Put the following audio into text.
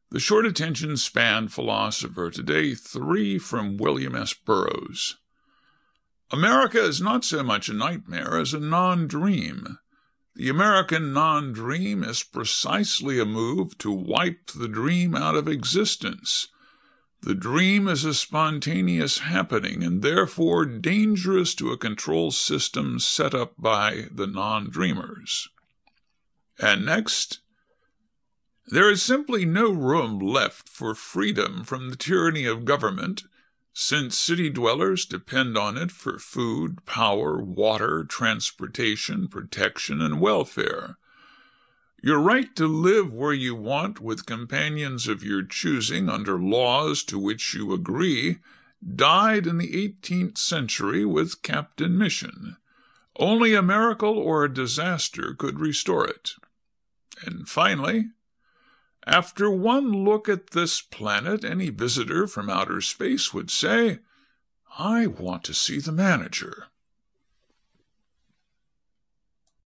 The short attention span philosopher today, 3 from William S. Burroughs. America is not so much a nightmare as a non-dream. The American non-dream is precisely a move to wipe the dream out of existence. The dream is a spontaneous happening and therefore dangerous to a control system set up by the non-dreamers. And next, there is simply no room left for freedom from the tyranny of government, since city dwellers depend on it for food, power, water, transportation, protection, and welfare. Your right to live where you want with companions of your choosing under laws to which you agree died in the 18th century with Captain Mission. Only a miracle or a disaster could restore it. And finally, after one look at this planet, any visitor from outer space would say, "I want to see the manager."